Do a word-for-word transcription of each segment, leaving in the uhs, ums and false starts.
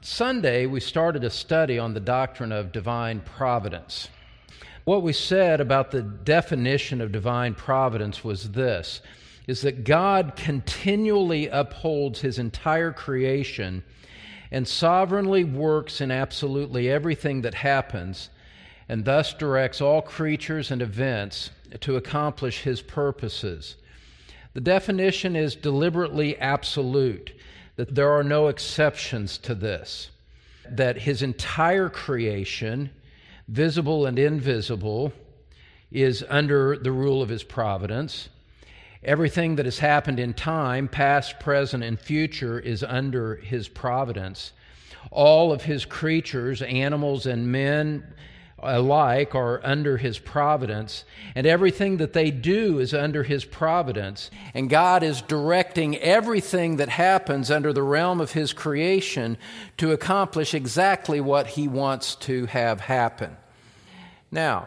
Sunday, we started a study on the doctrine of divine providence. What we said about the definition of divine providence was this, is that God continually upholds His entire creation and sovereignly works in absolutely everything that happens, and thus directs all creatures and events to accomplish His purposes. The definition is deliberately absolute, that there are no exceptions to this, that His entire creation, visible and invisible, is under the rule of His providence. Everything that has happened in time, past, present, and future, is under His providence. All of His creatures, animals and men alike, are under His providence, and everything that they do is under His providence. And God is directing everything that happens under the realm of His creation to accomplish exactly what He wants to have happen. Now,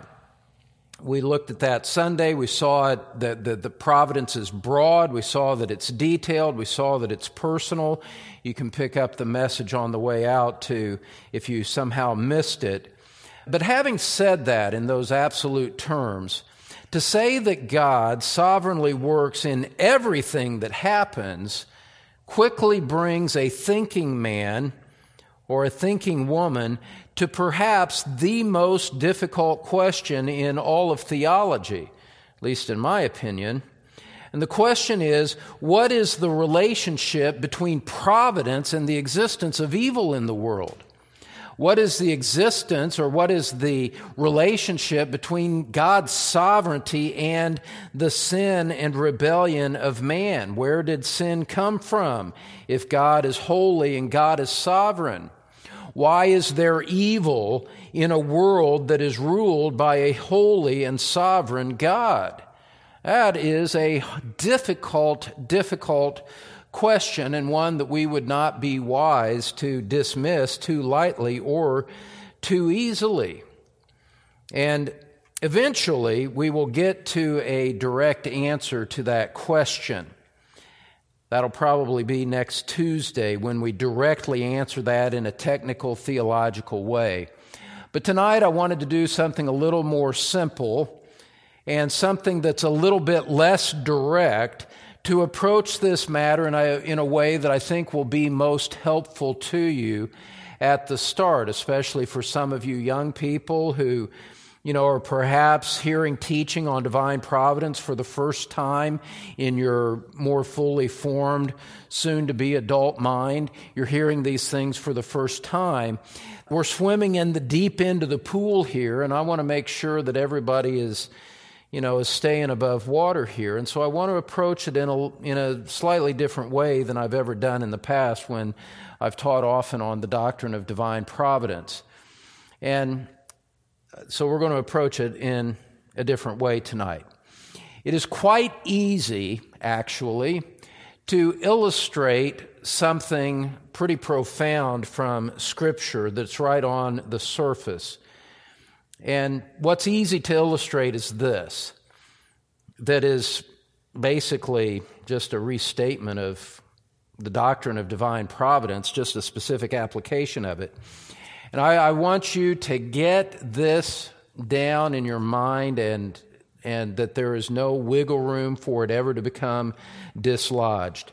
we looked at that Sunday. We saw it, that the, the providence is broad. We saw that it's detailed. We saw that it's personal. You can pick up the message on the way out too if you somehow missed it. But having said that in those absolute terms, to say that God sovereignly works in everything that happens quickly brings a thinking man or a thinking woman to perhaps the most difficult question in all of theology, at least in my opinion. And the question is, what is the relationship between providence and the existence of evil in the world? What is the existence, or what is the relationship between God's sovereignty and the sin and rebellion of man? Where did sin come from if God is holy and God is sovereign? Why is there evil in a world that is ruled by a holy and sovereign God? That is a difficult, difficult question, and one that we would not be wise to dismiss too lightly or too easily. And eventually, we will get to a direct answer to that question. That'll probably be next Tuesday when we directly answer that in a technical, theological way. But tonight, I wanted to do something a little more simple and something that's a little bit less direct to approach this matter in a, in a way that I think will be most helpful to you at the start, especially for some of you young people who, you know, are perhaps hearing teaching on divine providence for the first time in your more fully formed, soon-to-be adult mind. You're hearing these things for the first time. We're swimming in the deep end of the pool here, and I want to make sure that everybody is you know, is staying above water here. And so I want to approach it in a, in a slightly different way than I've ever done in the past when I've taught often on the doctrine of divine providence. And so we're going to approach it in a different way tonight. It is quite easy, actually, to illustrate something pretty profound from Scripture that's right on the surface. And what's easy to illustrate is this, that is basically just a restatement of the doctrine of divine providence, just a specific application of it. And I, I want you to get this down in your mind, and, and that there is no wiggle room for it ever to become dislodged.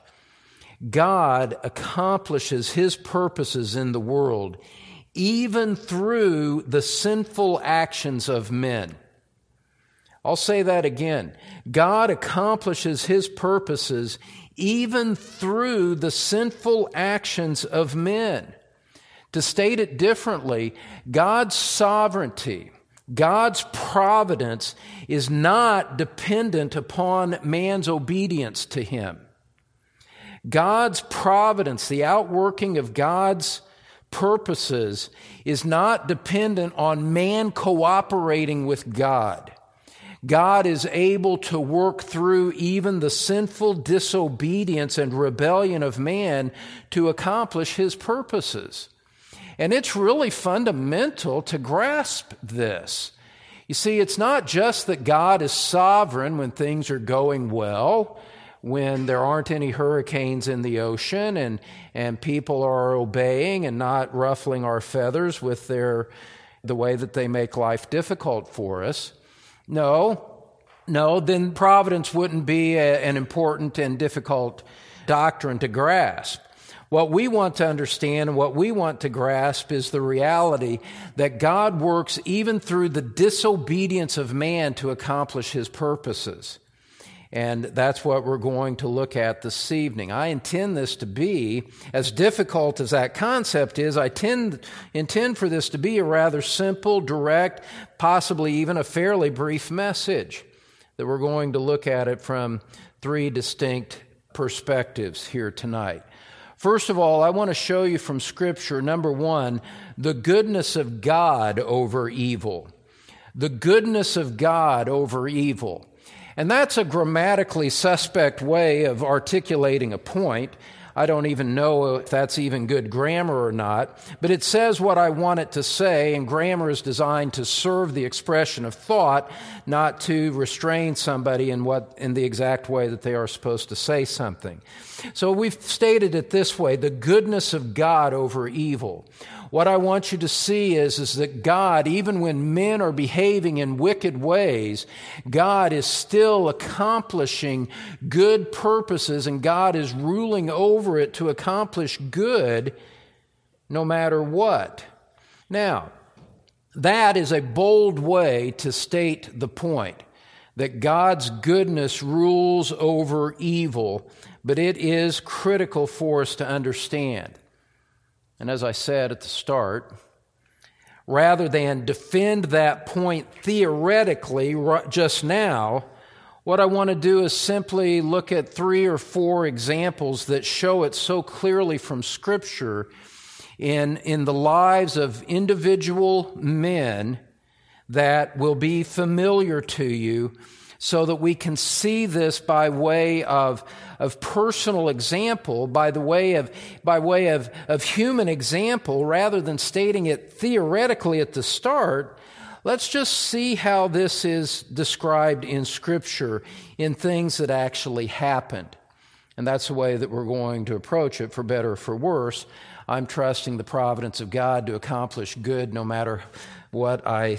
God accomplishes His purposes in the world even through the sinful actions of men. I'll say that again. God accomplishes His purposes even through the sinful actions of men. To state it differently, God's sovereignty, God's providence is not dependent upon man's obedience to Him. God's providence, the outworking of God's purposes, is not dependent on man cooperating with God. God is able to work through even the sinful disobedience and rebellion of man to accomplish His purposes. And it's really fundamental to grasp this. You see, it's not just that God is sovereign when things are going well, when there aren't any hurricanes in the ocean and, and people are obeying and not ruffling our feathers with their the way that they make life difficult for us. No, no, then providence wouldn't be a, an important and difficult doctrine to grasp. What we want to understand and what we want to grasp is the reality that God works even through the disobedience of man to accomplish his purposes. And that's what we're going to look at this evening. I intend this to be, as difficult as that concept is, I tend, intend for this to be a rather simple, direct, possibly even a fairly brief message, that we're going to look at it from three distinct perspectives here tonight. First of all, I want to show you from Scripture, number one, the goodness of God over evil. The goodness of God over evil. And that's a grammatically suspect way of articulating a point. I don't even know if that's even good grammar or not, but it says what I want it to say, and grammar is designed to serve the expression of thought, not to restrain somebody in what in the exact way that they are supposed to say something. So we've stated it this way, the goodness of God over evil. What I want you to see is, is that God, even when men are behaving in wicked ways, God is still accomplishing good purposes, and God is ruling over it to accomplish good no matter what. Now, that is a bold way to state the point, that God's goodness rules over evil, but it is critical for us to understand. And as I said at the start, rather than defend that point theoretically just now, what I want to do is simply look at three or four examples that show it so clearly from Scripture in, in the lives of individual men that will be familiar to you, so that we can see this by way of, of personal example, by the way of by way of, of human example, rather than stating it theoretically at the start. Let's just see how this is described in Scripture in things that actually happened. And that's the way that we're going to approach it, for better or for worse. I'm trusting the providence of God to accomplish good no matter what I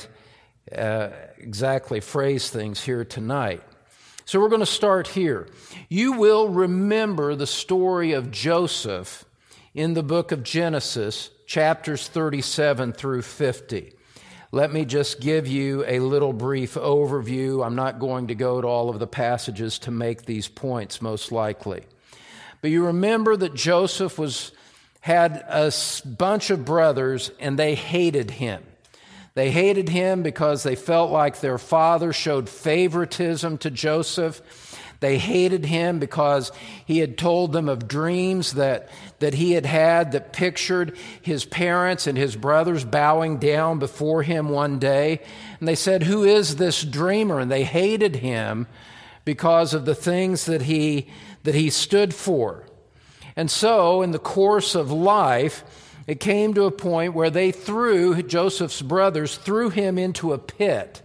Uh, exactly phrase things here tonight. So we're going to start here. You will remember the story of Joseph in the book of Genesis, chapters thirty-seven through fifty. Let me just give you a little brief overview. I'm not going to go to all of the passages to make these points, most likely. But you remember that Joseph was had a bunch of brothers, and they hated him. They hated him because they felt like their father showed favoritism to Joseph. They hated him because he had told them of dreams that, that he had had that pictured his parents and his brothers bowing down before him one day. And they said, "Who is this dreamer?" And they hated him because of the things that he, that he stood for. And so, in the course of life, it came to a point where they threw, Joseph's brothers threw him into a pit.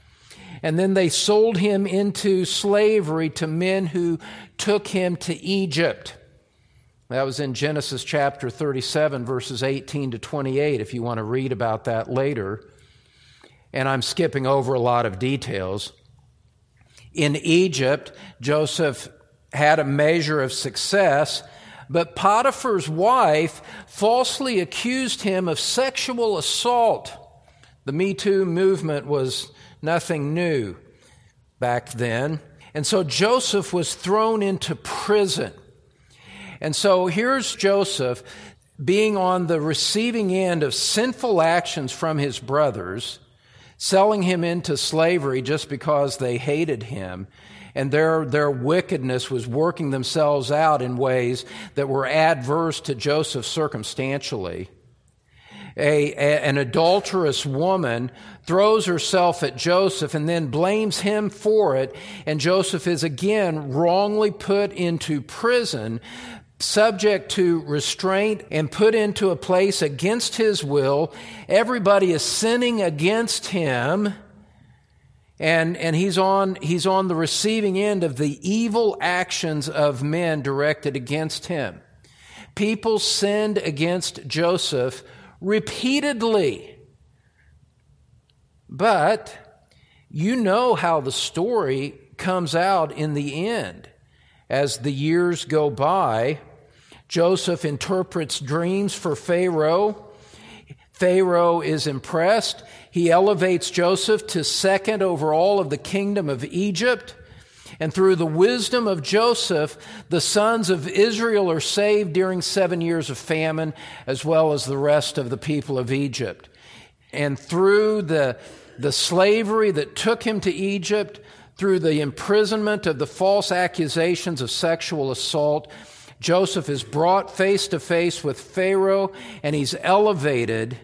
And then they sold him into slavery to men who took him to Egypt. That was in Genesis chapter thirty-seven, verses eighteen to twenty-eight, if you want to read about that later. And I'm skipping over a lot of details. In Egypt, Joseph had a measure of success, but Potiphar's wife falsely accused him of sexual assault. The Me Too movement was nothing new back then. And so Joseph was thrown into prison. And so here's Joseph being on the receiving end of sinful actions from his brothers, selling him into slavery just because they hated him. And their, their wickedness was working themselves out in ways that were adverse to Joseph circumstantially. A, a, an adulterous woman throws herself at Joseph and then blames him for it, and Joseph is again wrongly put into prison, subject to restraint and put into a place against his will. Everybody is sinning against him. And, and he's on, he's on the receiving end of the evil actions of men directed against him. People sinned against Joseph repeatedly. But you know how the story comes out in the end. As the years go by, Joseph interprets dreams for Pharaoh. Pharaoh is impressed. He elevates Joseph to second over all of the kingdom of Egypt. And through the wisdom of Joseph, the sons of Israel are saved during seven years of famine, as well as the rest of the people of Egypt. And through the, the slavery that took him to Egypt, through the imprisonment of the false accusations of sexual assault, Joseph is brought face to face with Pharaoh, and he's elevated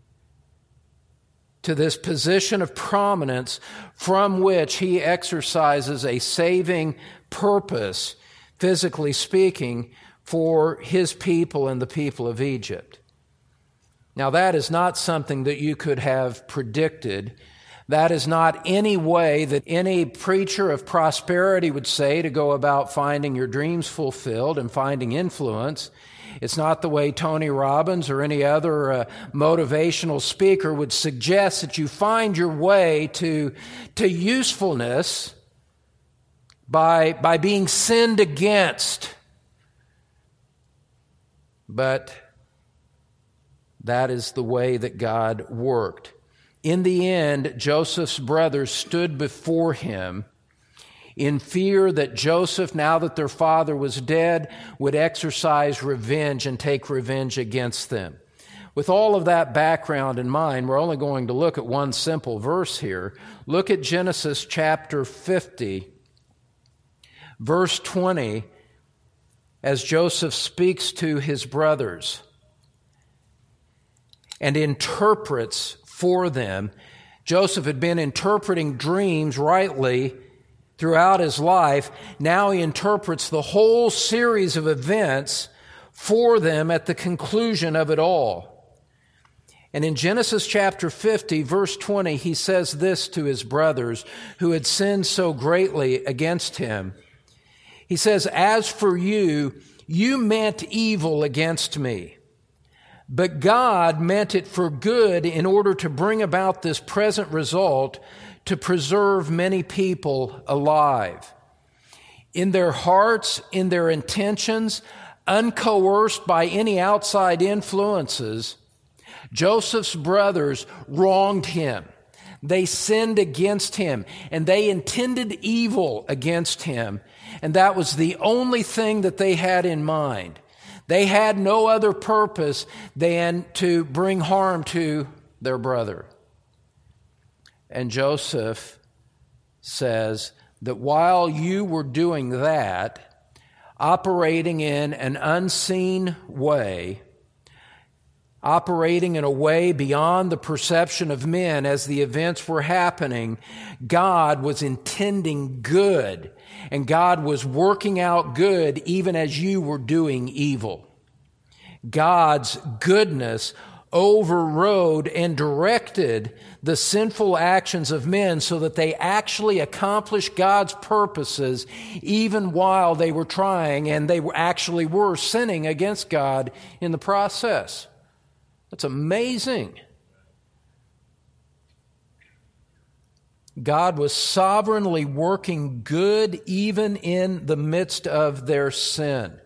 to this position of prominence from which he exercises a saving purpose, physically speaking, for his people and the people of Egypt. Now, that is not something that you could have predicted. That is not any way that any preacher of prosperity would say to go about finding your dreams fulfilled and finding influence. It's not the way Tony Robbins or any other uh, motivational speaker would suggest that you find your way to, to usefulness by, by being sinned against. But that is the way that God worked. In the end, Joseph's brothers stood before him in fear that Joseph, now that their father was dead, would exercise revenge and take revenge against them. With all of that background in mind, we're only going to look at one simple verse here. Look at Genesis chapter fifty, verse twenty, as Joseph speaks to his brothers and interprets for them. Joseph had been interpreting dreams rightly throughout his life. Now he interprets the whole series of events for them at the conclusion of it all. And in Genesis chapter fifty, verse twenty, he says this to his brothers who had sinned so greatly against him. He says, "As for you, you meant evil against me, but God meant it for good in order to bring about this present result, to preserve many people alive. In their hearts, in their intentions, uncoerced by any outside influences, Joseph's brothers wronged him. They sinned against him, and they intended evil against him, and that was the only thing that they had in mind. They had no other purpose than to bring harm to their brother." And Joseph says that while you were doing that, operating in an unseen way, operating in a way beyond the perception of men as the events were happening, God was intending good, and God was working out good even as you were doing evil. God's goodness overrode and directed the sinful actions of men so that they actually accomplished God's purposes even while they were trying, and they were actually were sinning against God in the process. That's amazing. God was sovereignly working good even in the midst of their sin.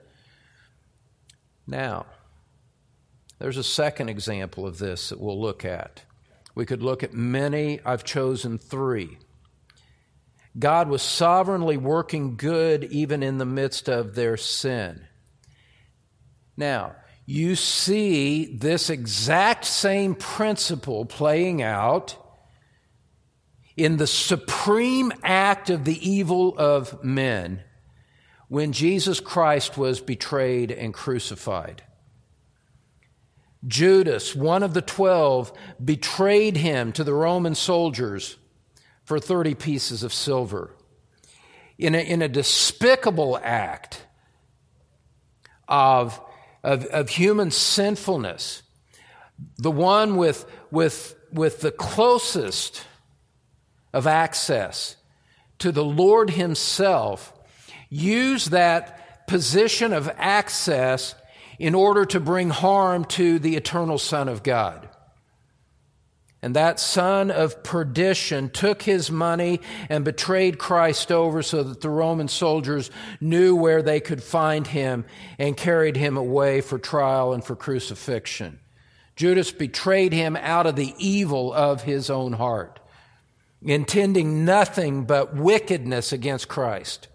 Now, there's a second example of this that we'll look at. We could look at many. I've chosen three. God was sovereignly working good even in the midst of their sin. Now, you see this exact same principle playing out in the supreme act of the evil of men when Jesus Christ was betrayed and crucified. Judas, one of the twelve, betrayed him to the Roman soldiers for thirty pieces of silver. In a, in a despicable act of, of, of human sinfulness, the one with, with, with the closest of access to the Lord himself, used that position of access in order to bring harm to the eternal Son of God. And that son of perdition took his money and betrayed Christ over so that the Roman soldiers knew where they could find him and carried him away for trial and for crucifixion. Judas betrayed him out of the evil of his own heart, intending nothing but wickedness against Christ.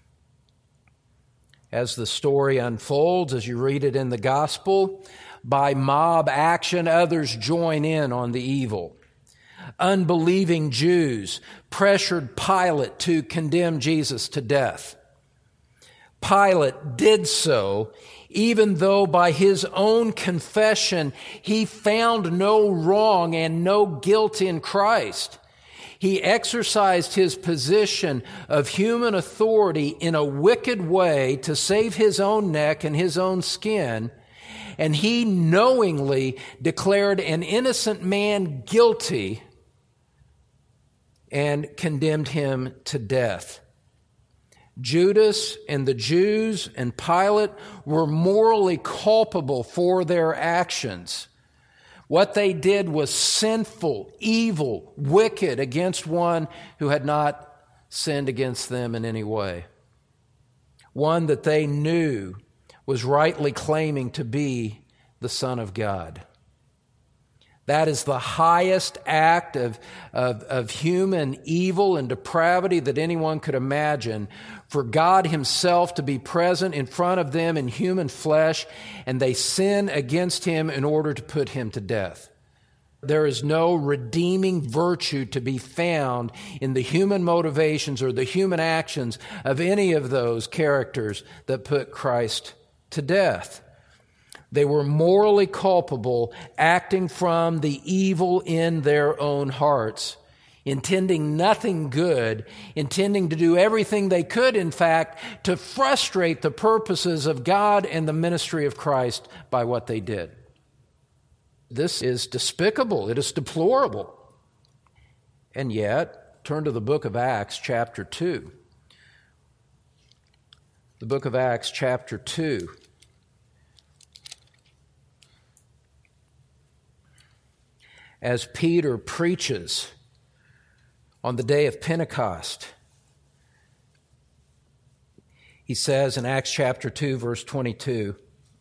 As the story unfolds, as you read it in the gospel, by mob action, others join in on the evil. Unbelieving Jews pressured Pilate to condemn Jesus to death. Pilate did so, even though by his own confession he found no wrong and no guilt in Christ. He exercised his position of human authority in a wicked way to save his own neck and his own skin, and he knowingly declared an innocent man guilty and condemned him to death. Judas and the Jews and Pilate were morally culpable for their actions. What they did was sinful, evil, wicked against one who had not sinned against them in any way. One that they knew was rightly claiming to be the Son of God. That is the highest act of, of, of human evil and depravity that anyone could imagine, for God himself to be present in front of them in human flesh, and they sin against him in order to put him to death. There is no redeeming virtue to be found in the human motivations or the human actions of any of those characters that put Christ to death. They were morally culpable, acting from the evil in their own hearts, intending nothing good, intending to do everything they could, in fact, to frustrate the purposes of God and the ministry of Christ by what they did. This is despicable. It is deplorable. And yet, turn to the book of Acts, chapter two. The book of Acts, chapter two. As Peter preaches on the day of Pentecost, he says in Acts chapter two, verse twenty-two,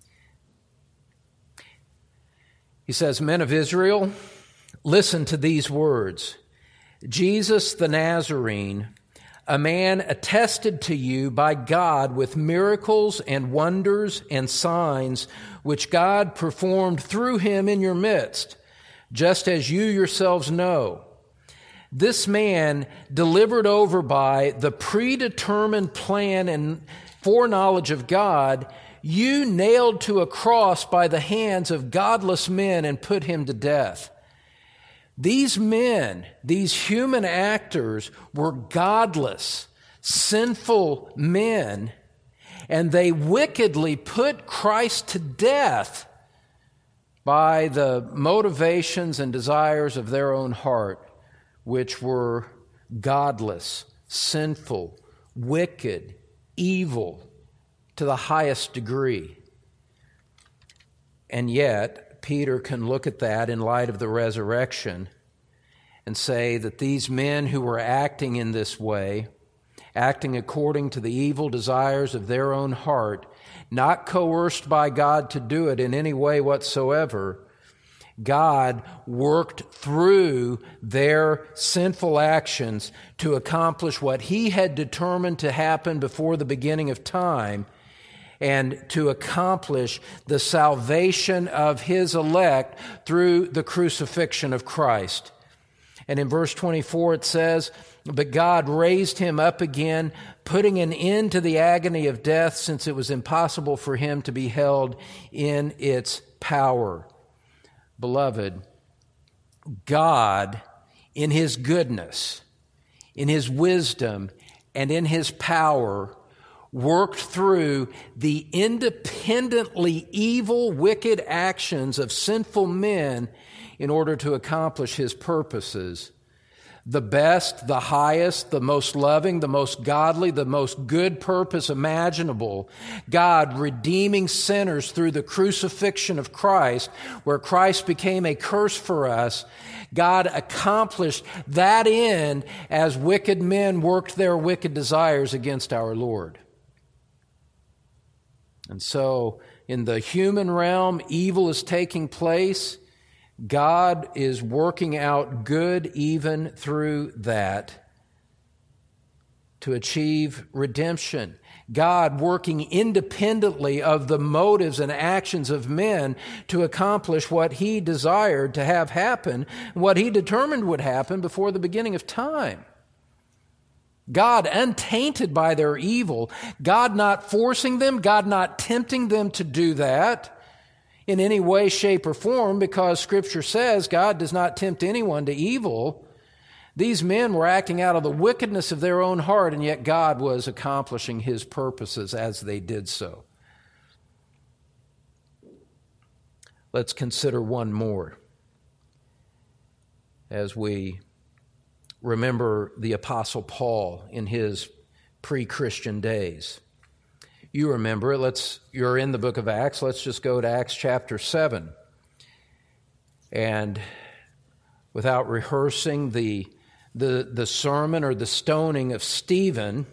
he says, "Men of Israel, listen to these words. Jesus the Nazarene, a man attested to you by God with miracles and wonders and signs, which God performed through him in your midst, just as you yourselves know. This man, delivered over by the predetermined plan and foreknowledge of God, you nailed to a cross by the hands of godless men and put him to death." These men, these human actors, were godless, sinful men, and they wickedly put Christ to death by the motivations and desires of their own heart, which were godless, sinful, wicked, evil to the highest degree. And yet, Peter can look at that in light of the resurrection and say that these men who were acting in this way, acting according to the evil desires of their own heart, not coerced by God to do it in any way whatsoever, God worked through their sinful actions to accomplish what he had determined to happen before the beginning of time, and to accomplish the salvation of his elect through the crucifixion of Christ. And in verse twenty-four it says, "But God raised him up again, putting an end to the agony of death, since it was impossible for him to be held in its power." Beloved, God, in his goodness, in his wisdom, and in his power, worked through the independently evil, wicked actions of sinful men in order to accomplish his purposes the best, the highest, the most loving, the most godly, the most good purpose imaginable. God redeeming sinners through the crucifixion of Christ, where Christ became a curse for us. God accomplished that end as wicked men worked their wicked desires against our Lord. And so, in the human realm, evil is taking place. God is working out good even through that to achieve redemption. God working independently of the motives and actions of men to accomplish what He desired to have happen, what He determined would happen before the beginning of time. God untainted by their evil, God not forcing them, God not tempting them to do that in any way, shape, or form, because Scripture says God does not tempt anyone to evil. These men were acting out of the wickedness of their own heart, and yet God was accomplishing His purposes as they did so. Let's consider one more as we remember the Apostle Paul in his pre-Christian days. You remember it. Let's, you're in the book of Acts. Let's just go to Acts chapter seven. And without rehearsing the, the, the sermon or the stoning of Stephen,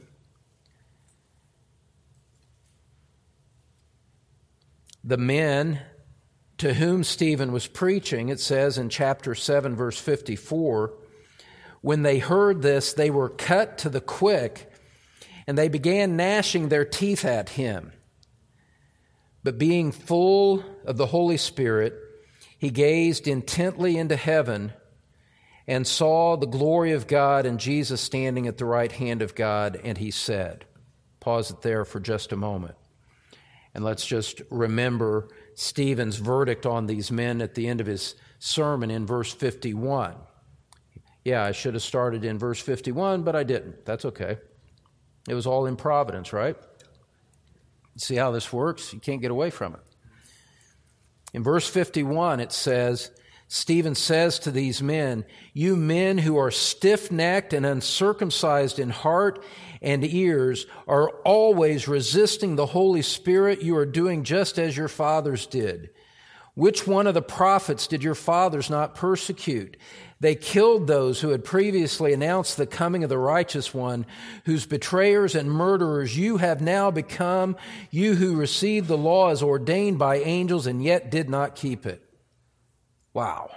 the men to whom Stephen was preaching, it says in chapter seven, verse fifty-four, when they heard this, they were cut to the quick, and they began gnashing their teeth at him. But being full of the Holy Spirit, he gazed intently into heaven and saw the glory of God and Jesus standing at the right hand of God, and he said, pause it there for just a moment. And let's just remember Stephen's verdict on these men at the end of his sermon in verse fifty-one. Yeah, I should have started in verse fifty-one, but I didn't. That's okay. It was all in providence, right? See how this works? You can't get away from it. In verse fifty-one, it says, Stephen says to these men, "You men who are stiff-necked and uncircumcised in heart and ears are always resisting the Holy Spirit. You are doing just as your fathers did. Which one of the prophets did your fathers not persecute? They killed those who had previously announced the coming of the righteous one, whose betrayers and murderers you have now become, you who received the law as ordained by angels and yet did not keep it." Wow.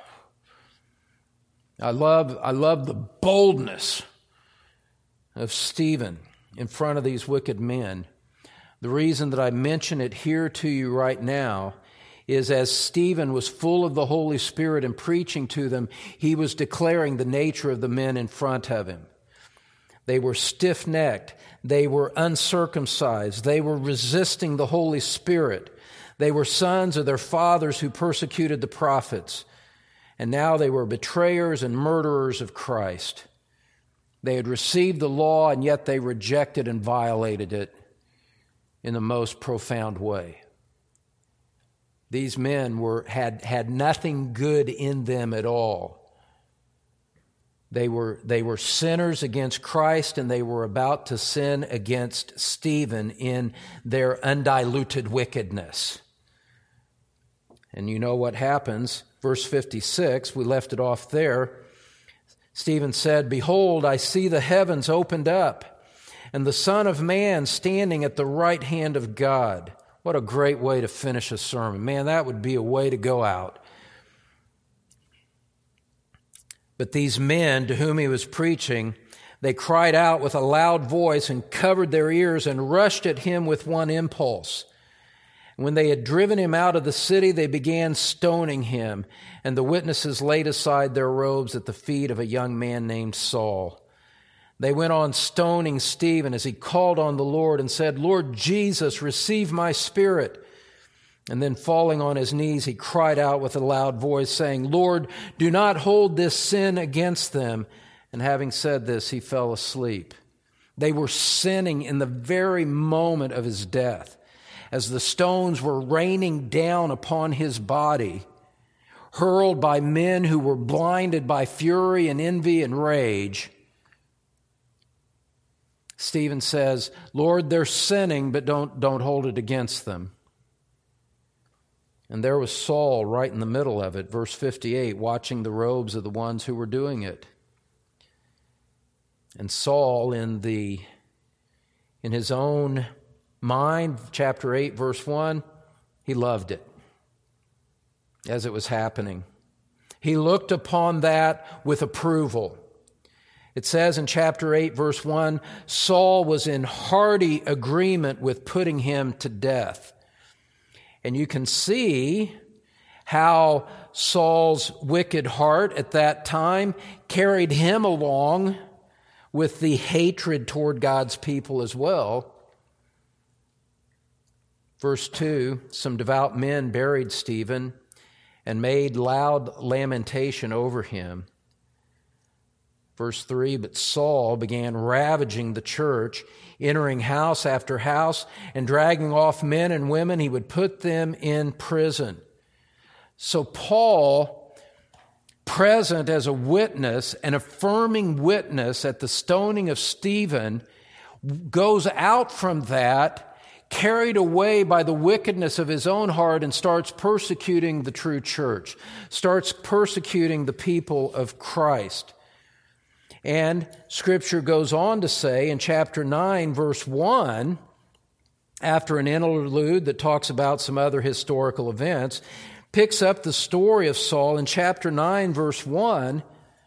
I love, I love the boldness of Stephen in front of these wicked men. The reason that I mention it here to you right now is as Stephen was full of the Holy Spirit and preaching to them, he was declaring the nature of the men in front of him. They were stiff-necked. They were uncircumcised. They were resisting the Holy Spirit. They were sons of their fathers who persecuted the prophets. And now they were betrayers and murderers of Christ. They had received the law, and yet they rejected and violated it in the most profound way. These men were had, had nothing good in them at all. They were, they were sinners against Christ, and they were about to sin against Stephen in their undiluted wickedness. And you know what happens. Verse fifty-six, we left it off there. Stephen said, "Behold, I see the heavens opened up, and the Son of Man standing at the right hand of God." What a great way to finish a sermon. Man, that would be a way to go out. But these men to whom he was preaching, they cried out with a loud voice and covered their ears and rushed at him with one impulse. When they had driven him out of the city, they began stoning him, and the witnesses laid aside their robes at the feet of a young man named Saul. They went on stoning Stephen as he called on the Lord and said, "Lord Jesus, receive my spirit." And then falling on his knees, he cried out with a loud voice, saying, "Lord, do not hold this sin against them." And having said this, he fell asleep. They were sinning in the very moment of his death. As the stones were raining down upon his body, hurled by men who were blinded by fury and envy and rage, Stephen says, Lord, they're sinning, but don't, don't hold it against them. And there was Saul right in the middle of it, verse fifty-eight, watching the robes of the ones who were doing it. And Saul, in the in his own mind, chapter eight, verse one, he loved it as it was happening. He looked upon that with approval. It says in chapter eight, verse one, Saul was in hearty agreement with putting him to death. And you can see how Saul's wicked heart at that time carried him along with the hatred toward God's people as well. Verse two, some devout men buried Stephen and made loud lamentation over him. Verse three, but Saul began ravaging the church, entering house after house and dragging off men and women. He would put them in prison. So Paul, present as a witness, an affirming witness at the stoning of Stephen, goes out from that, carried away by the wickedness of his own heart, and starts persecuting the true church, starts persecuting the people of Christ. And Scripture goes on to say in chapter nine, verse one, after an interlude that talks about some other historical events, picks up the story of Saul in chapter nine, verse one,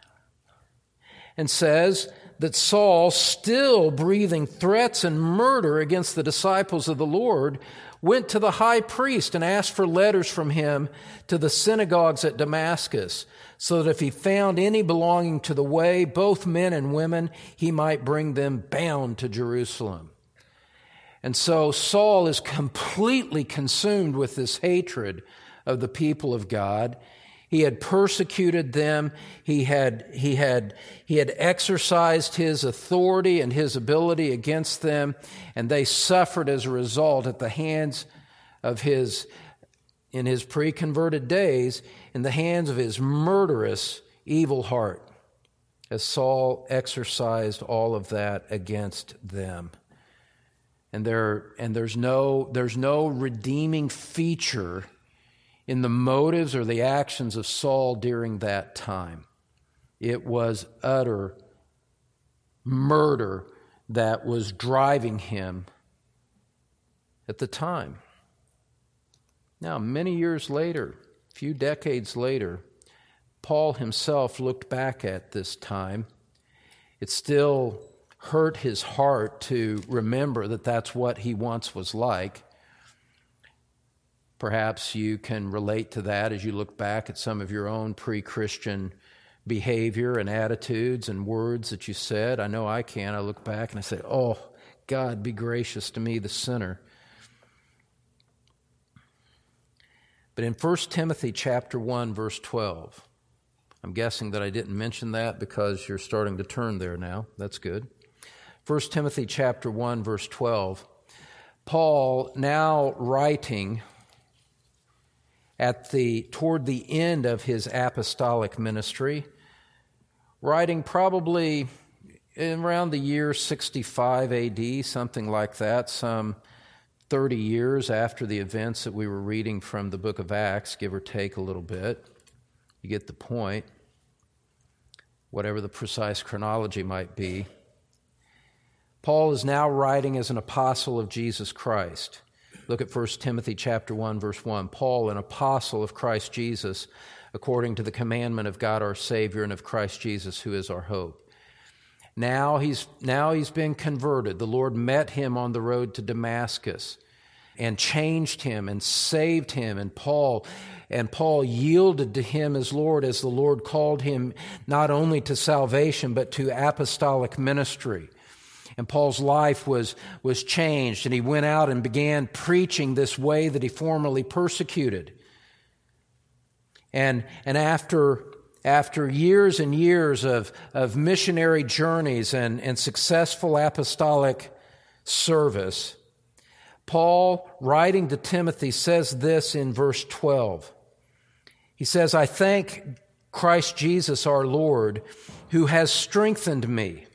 and says that Saul, still breathing threats and murder against the disciples of the Lord, went to the high priest and asked for letters from him to the synagogues at Damascus, so that if he found any belonging to the way, both men and women, he might bring them bound to Jerusalem. And so Saul is completely consumed with this hatred of the people of God. He had persecuted them. He had, he had, he had exercised his authority and his ability against them, and they suffered as a result at the hands of his, in his pre-converted days, in the hands of his murderous, evil heart, as Saul exercised all of that against them. And there, and there's no, there's no redeeming feature in the motives or the actions of Saul during that time. It was utter murder that was driving him at the time. Now, many years later, a few decades later, Paul himself looked back at this time. It still hurt his heart to remember that that's what he once was like. Perhaps you can relate to that as you look back at some of your own pre-Christian behavior and attitudes and words that you said. I know I can. I look back and I say, oh, God, be gracious to me, the sinner. But in First Timothy chapter one, verse twelve, I'm guessing that I didn't mention that because you're starting to turn there now. That's good. First Timothy chapter one, verse twelve, Paul, now writing at the toward the end of his apostolic ministry, writing probably around the year sixty-five A D, something like that, some thirty years after the events that we were reading from the book of Acts, give or take a little bit. You get the point, whatever the precise chronology might be. Paul is now writing as an apostle of Jesus Christ. Look at First Timothy chapter one, verse one. Paul, an apostle of Christ Jesus, according to the commandment of God our Savior and of Christ Jesus, who is our hope. Now he's, now he's been converted. The Lord met him on the road to Damascus and changed him and saved him. And Paul, and Paul yielded to him as Lord as the Lord called him not only to salvation, but to apostolic ministry. And Paul's life was, was changed, and he went out and began preaching this way that he formerly persecuted. And, and after, after years and years of, of missionary journeys and, and successful apostolic service, Paul, writing to Timothy, says this in verse twelve. He says, I thank Christ Jesus our Lord, who has strengthened me,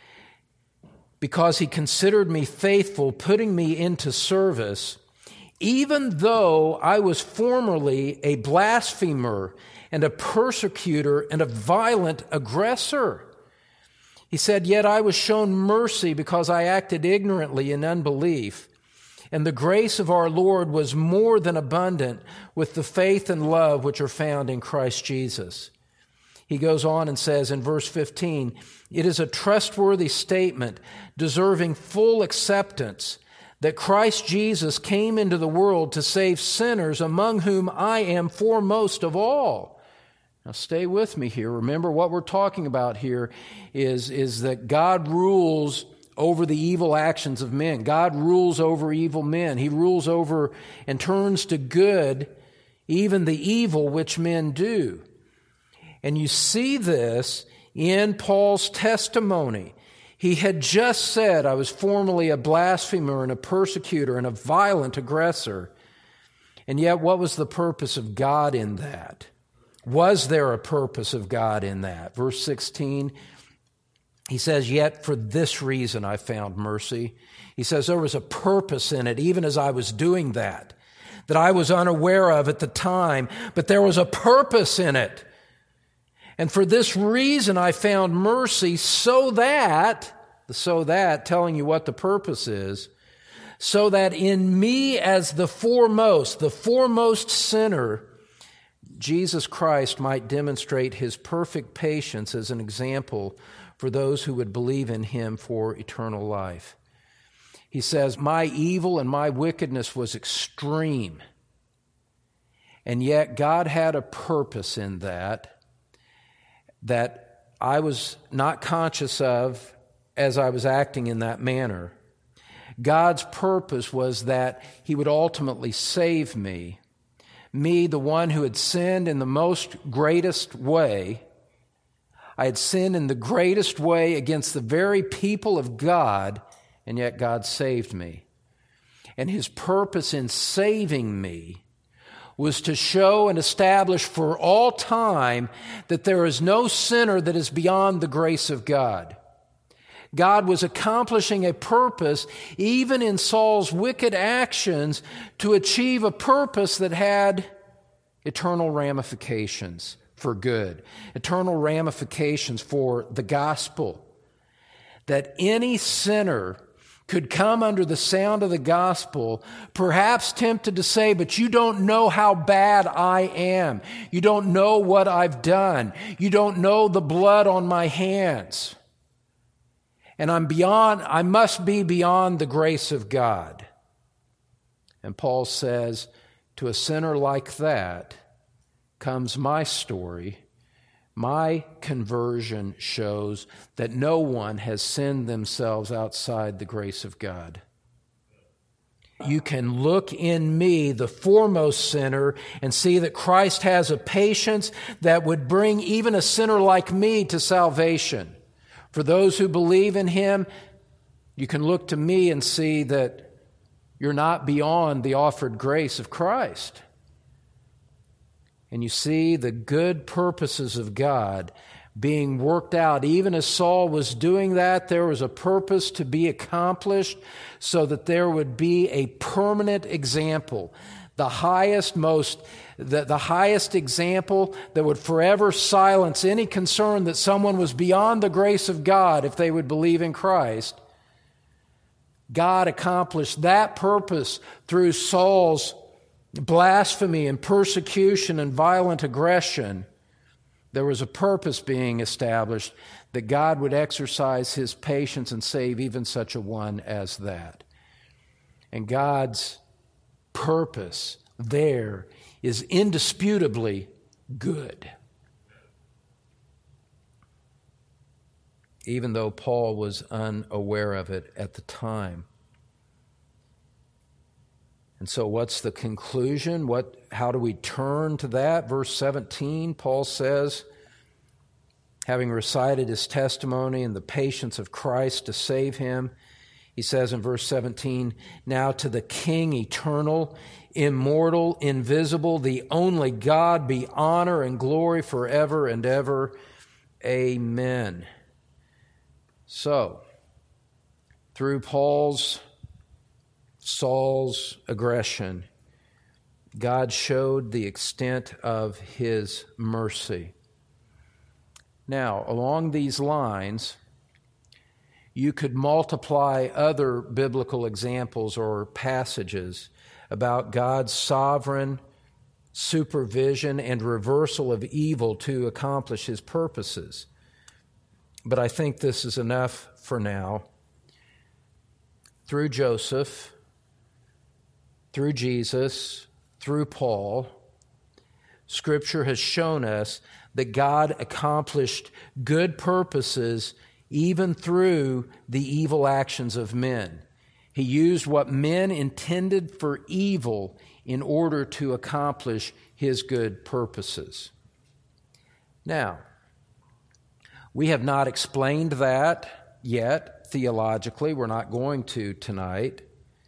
because he considered me faithful, putting me into service, even though I was formerly a blasphemer and a persecutor and a violent aggressor. He said, yet I was shown mercy because I acted ignorantly in unbelief. And the grace of our Lord was more than abundant with the faith and love which are found in Christ Jesus. He goes on and says in verse fifteen, it is a trustworthy statement deserving full acceptance that Christ Jesus came into the world to save sinners, among whom I am foremost of all. Now stay with me here. Remember, what we're talking about here is, is that God rules over the evil actions of men. God rules over evil men. He rules over and turns to good even the evil which men do. And you see this in Paul's testimony. He had just said, I was formerly a blasphemer and a persecutor and a violent aggressor. And yet, what was the purpose of God in that? Was there a purpose of God in that? Verse sixteen, he says, yet for this reason I found mercy. He says there was a purpose in it, even as I was doing that, that I was unaware of at the time, but there was a purpose in it. And for this reason I found mercy, so that, the so that, telling you what the purpose is, so that in me as the foremost, the foremost sinner, Jesus Christ might demonstrate his perfect patience as an example for those who would believe in him for eternal life. He says, my evil and my wickedness was extreme, and yet God had a purpose in that, that I was not conscious of as I was acting in that manner. God's purpose was that he would ultimately save me, me, the one who had sinned in the most greatest way. I had sinned in the greatest way against the very people of God, and yet God saved me. And his purpose in saving me was to show and establish for all time that there is no sinner that is beyond the grace of God. God was accomplishing a purpose, even in Saul's wicked actions, to achieve a purpose that had eternal ramifications for good, eternal ramifications for the gospel. That any sinner could come under the sound of the gospel, perhaps tempted to say, but you don't know how bad I am. You don't know what I've done. You don't know the blood on my hands. And I'm beyond, I must be beyond the grace of God. And Paul says, to a sinner like that comes my story. My conversion shows that no one has sinned themselves outside the grace of God. You can look in me, the foremost sinner, and see that Christ has a patience that would bring even a sinner like me to salvation. For those who believe in him, you can look to me and see that you're not beyond the offered grace of Christ. And you see the good purposes of God being worked out. Even as Saul was doing that, there was a purpose to be accomplished so that there would be a permanent example. The highest, most, the, the highest example that would forever silence any concern that someone was beyond the grace of God if they would believe in Christ. God accomplished that purpose through Saul's blasphemy and persecution and violent aggression. There was a purpose being established that God would exercise his patience and save even such a one as that. And God's purpose there is indisputably good. Even though Paul was unaware of it at the time. And so what's the conclusion? What, how do we turn to that? Verse seventeen, Paul says, having recited his testimony and the patience of Christ to save him, He says in verse seventeen, "Now to the King eternal, immortal, invisible, the only God, be honor and glory forever and ever. Amen." So, through Paul's, Saul's aggression, God showed the extent of his mercy. Now, along these lines, you could multiply other biblical examples or passages about God's sovereign supervision and reversal of evil to accomplish his purposes. But I think this is enough for now. Through Joseph, through Jesus, through Paul, Scripture has shown us that God accomplished good purposes even through the evil actions of men. He used what men intended for evil in order to accomplish his good purposes. Now, we have not explained that yet theologically. We're not going to tonight.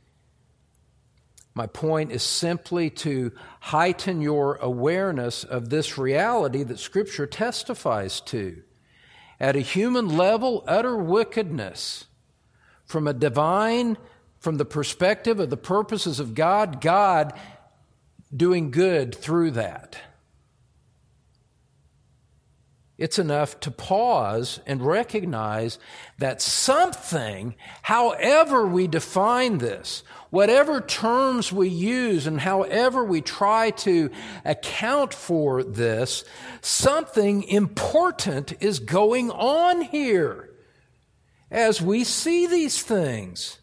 My point is simply to heighten your awareness of this reality that Scripture testifies to. At a human level, utter wickedness. From a divine, from the perspective of the purposes of God, God doing good through that. It's enough to pause and recognize that something, however we define this, whatever terms we use and however we try to account for this, something important is going on here as we see these things.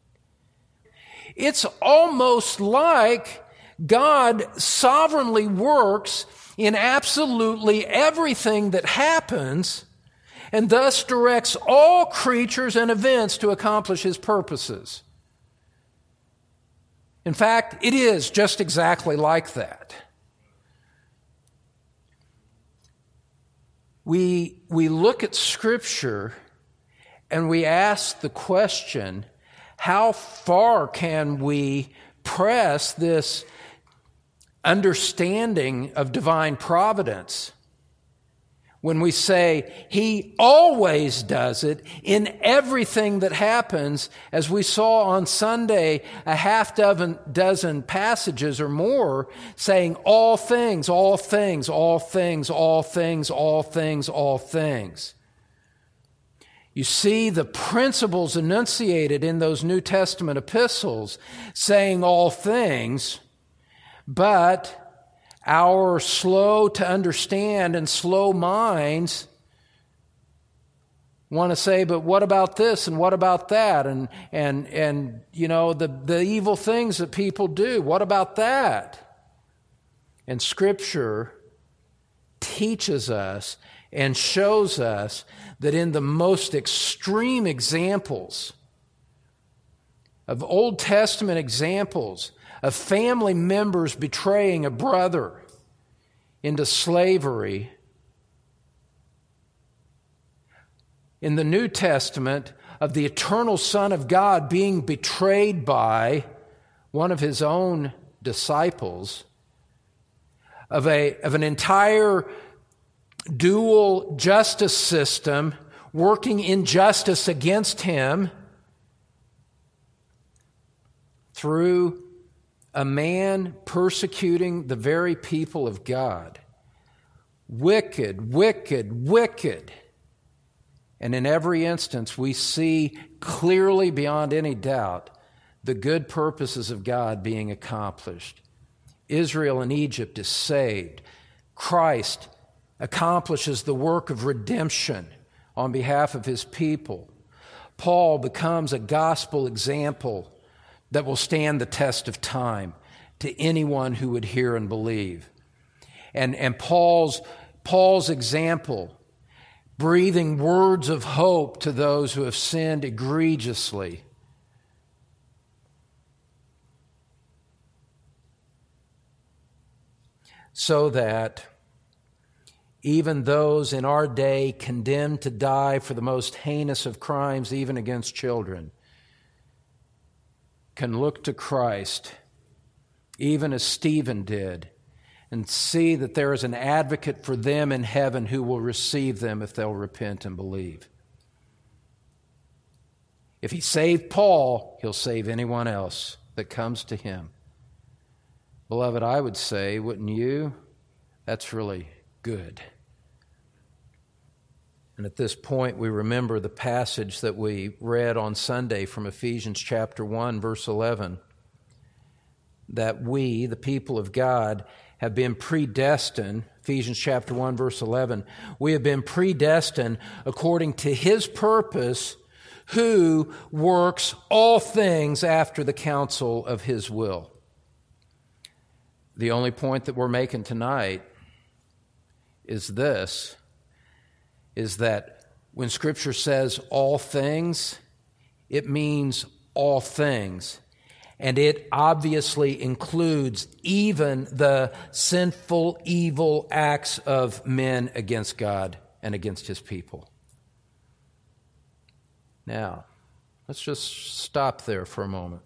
It's almost like God sovereignly works in absolutely everything that happens, and thus directs all creatures and events to accomplish his purposes. In fact, it is just exactly like that. We, we look at Scripture and we ask the question, how far can we press this understanding of divine providence when we say he always does it in everything that happens, as we saw on Sunday, a half dozen, dozen passages or more saying all things, all things, all things, all things, all things, all things. You see the principles enunciated in those New Testament epistles saying all things, but our slow to understand and slow minds want to say, but what about this and what about that? And, and, and you know, the, the evil things that people do, what about that? And Scripture teaches us and shows us that in the most extreme examples of Old Testament examples of family members betraying a brother into slavery, in the New Testament of the eternal Son of God being betrayed by one of his own disciples, of a of an entire dual justice system working injustice against him through a man persecuting the very people of God. Wicked, wicked, wicked. And in every instance, we see clearly beyond any doubt the good purposes of God being accomplished. Israel in Egypt is saved. Christ accomplishes the work of redemption on behalf of his people. Paul becomes a gospel example that will stand the test of time to anyone who would hear and believe. And, and Paul's, Paul's example, breathing words of hope to those who have sinned egregiously. So that even those in our day condemned to die for the most heinous of crimes, even against children, can look to Christ, even as Stephen did, and see that there is an advocate for them in heaven who will receive them if they'll repent and believe. If he saved Paul, he'll save anyone else that comes to him. Beloved, I would say, wouldn't you? That's really good. And at this point, we remember the passage that we read on Sunday from Ephesians chapter one, verse eleven, that we, the people of God, have been predestined. Ephesians chapter one, verse eleven, we have been predestined according to his purpose, who works all things after the counsel of his will. The only point that we're making tonight is this, is that when Scripture says all things, it means all things. And it obviously includes even the sinful, evil acts of men against God and against his people. Now, let's just stop there for a moment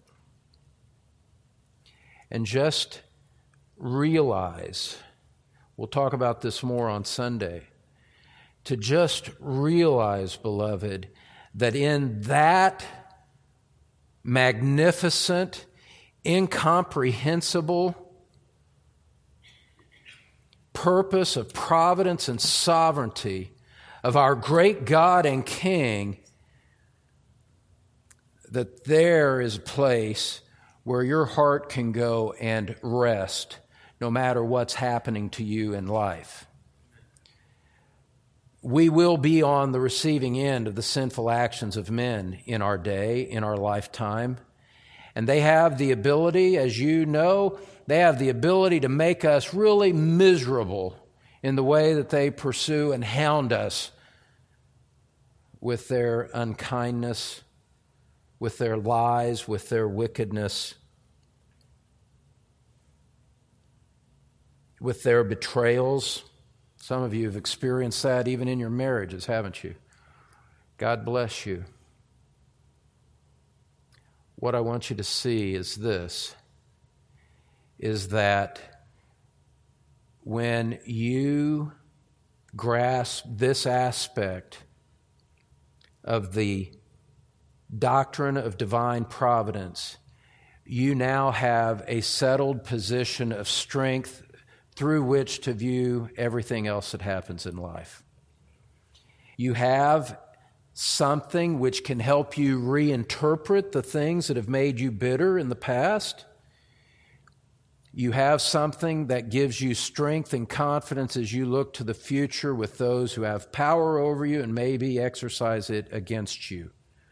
and just realize, we'll talk about this more on Sunday, to just realize, beloved, that in that magnificent, incomprehensible purpose of providence and sovereignty of our great God and King, that there is a place where your heart can go and rest no matter what's happening to you in life. We will be on the receiving end of the sinful actions of men in our day, in our lifetime. And they have the ability, as you know, they have the ability to make us really miserable in the way that they pursue and hound us with their unkindness, with their lies, with their wickedness, with their betrayals. Some of you have experienced that even in your marriages, haven't you? God bless you. What I want you to see is this, is that when you grasp this aspect of the doctrine of divine providence, you now have a settled position of strength through which to view everything else that happens in life. You have something which can help you reinterpret the things that have made you bitter in the past. You have something that gives you strength and confidence as you look to the future with those who have power over you and maybe exercise it against you.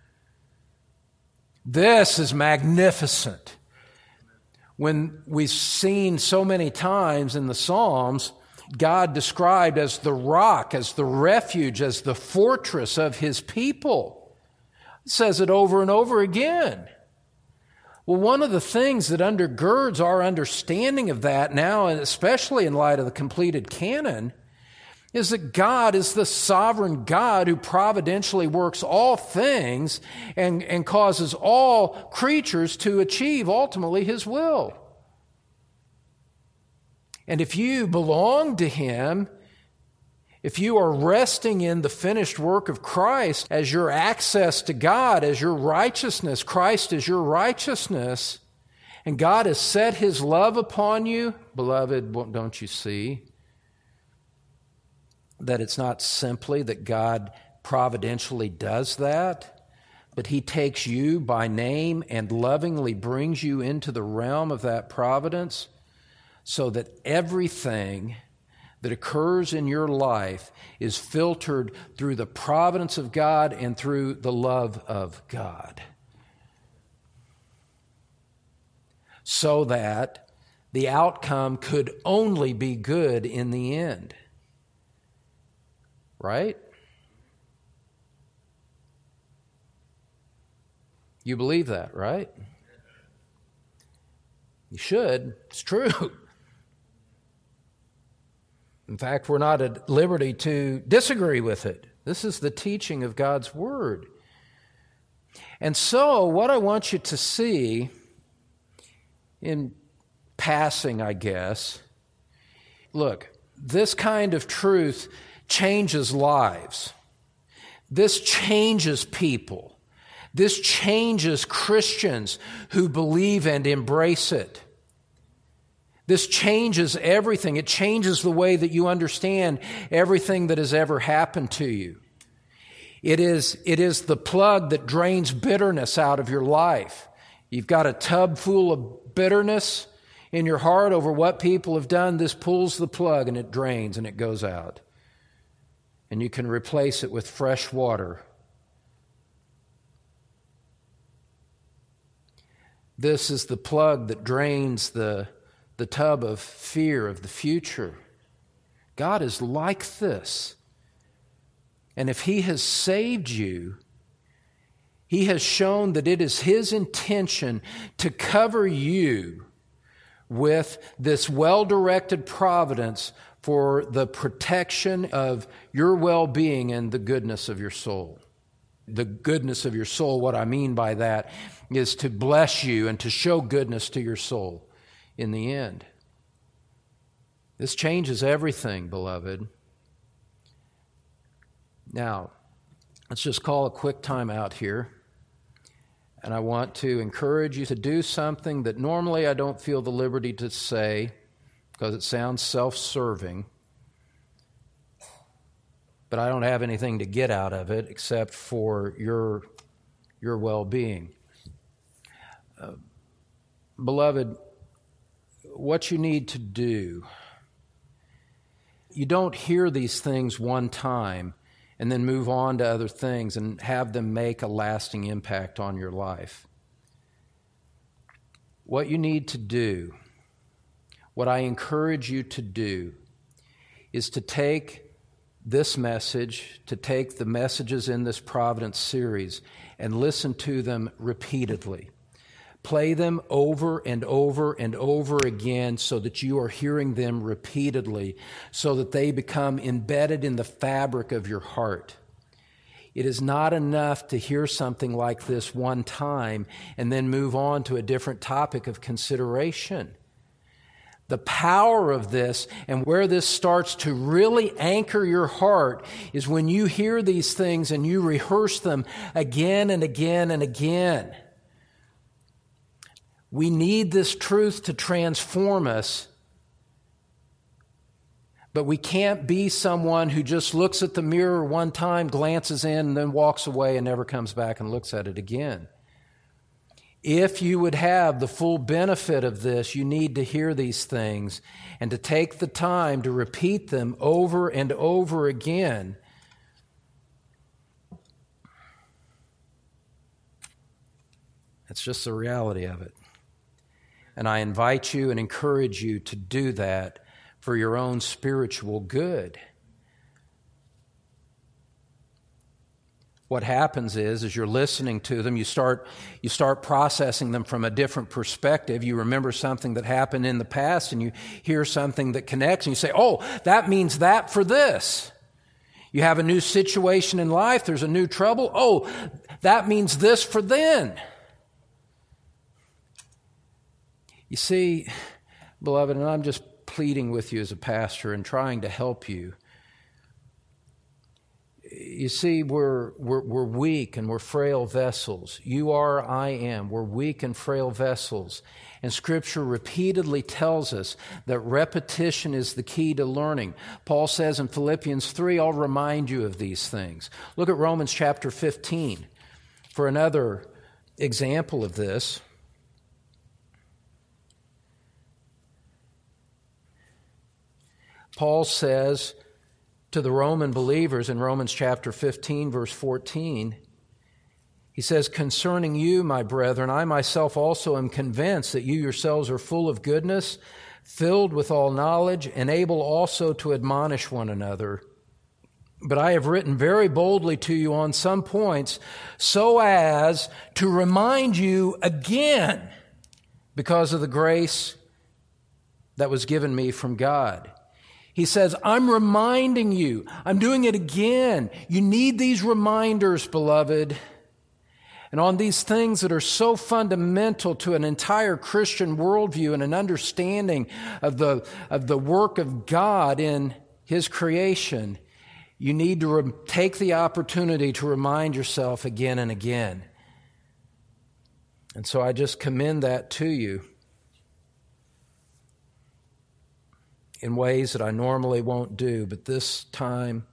This is magnificent. When we've seen so many times in the Psalms, God described as the rock, as the refuge, as the fortress of his people. It says it over and over again. Well, one of the things that undergirds our understanding of that now, and especially in light of the completed canon, is that God is the sovereign God who providentially works all things and, and causes all creatures to achieve ultimately his will. And if you belong to him, if you are resting in the finished work of Christ as your access to God, as your righteousness, Christ is your righteousness, and God has set his love upon you, beloved, don't you see that it's not simply that God providentially does that, but he takes you by name and lovingly brings you into the realm of that providence so that everything that occurs in your life is filtered through the providence of God and through the love of God. So that the outcome could only be good in the end. Right? You believe that, right? You should. It's true. In fact, we're not at liberty to disagree with it. This is the teaching of God's Word. And so, what I want you to see in passing, I guess, look, this kind of truth changes lives. This changes people. This changes Christians who believe and embrace it. This changes everything. It changes the way that you understand everything that has ever happened to you. It is, it is the plug that drains bitterness out of your life. You've got a tub full of bitterness in your heart over what people have done. This pulls the plug and it drains and it goes out. And you can replace it with fresh water. This is the plug that drains the, the tub of fear of the future. God is like this. And if He has saved you, He has shown that it is His intention to cover you with this well-directed providence for the protection of your well-being and the goodness of your soul. The goodness of your soul, what I mean by that is to bless you and to show goodness to your soul in the end. This changes everything, beloved. Now, let's just call a quick time out here. And I want to encourage you to do something that normally I don't feel the liberty to say because it sounds self-serving. But I don't have anything to get out of it except for your, your well-being. Uh, beloved, what you need to do, you don't hear these things one time and then move on to other things and have them make a lasting impact on your life. What you need to do, what I encourage you to do, is to take this message, to take the messages in this Providence series and listen to them repeatedly. Play them over and over and over again so that you are hearing them repeatedly, so that they become embedded in the fabric of your heart. It is not enough to hear something like this one time and then move on to a different topic of consideration. The power of this and where this starts to really anchor your heart is when you hear these things and you rehearse them again and again and again. We need this truth to transform us, but we can't be someone who just looks at the mirror one time, glances in, and then walks away and never comes back and looks at it again. If you would have the full benefit of this, you need to hear these things and to take the time to repeat them over and over again. That's just the reality of it. And I invite you and encourage you to do that for your own spiritual good. What happens is, as you're listening to them, you start you start processing them from a different perspective. You remember something that happened in the past, and you hear something that connects, and you say, oh, that means that for this. You have a new situation in life, there's a new trouble. Oh, that means this for then. You see, beloved, and I'm just pleading with you as a pastor and trying to help you. You see, we're, we're, we're weak and we're frail vessels. You are, I am. We're weak and frail vessels. And Scripture repeatedly tells us that repetition is the key to learning. Paul says in Philippians three, I'll remind you of these things. Look at Romans chapter fifteen for another example of this. Paul says to the Roman believers in Romans chapter fifteen, verse fourteen, he says, concerning you, my brethren, I myself also am convinced that you yourselves are full of goodness, filled with all knowledge, and able also to admonish one another. But I have written very boldly to you on some points so as to remind you again because of the grace that was given me from God. He says, I'm reminding you. I'm doing it again. You need these reminders, beloved. and on these things that are so fundamental to an entire Christian worldview and an understanding of the, of the work of God in His creation, you need to re- take the opportunity to remind yourself again and again. And so I just commend that to you in ways that I normally won't do, but this time